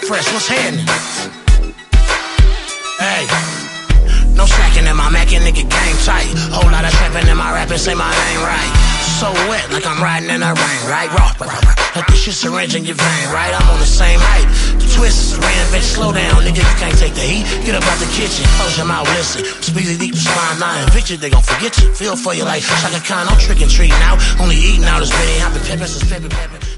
Fresh, what's happening? Hey, no slacking in my Mac and nigga game tight. Whole lot of trapping in my rapping, say my name right. So wet, like I'm riding in the rain, right? Raw, let this shit syringe in your vein, right? I'm on the same height. The twist is reinvent, slow down, nigga, you can't take the heat. Get up out the kitchen, close your mouth, listen. Speedy deep, spine nine, eviction, they gon' forget you. Feel for you like Shaka Khan, I'm trick and treating out. Only eating out is Benny, I've been peppin' since peppin'.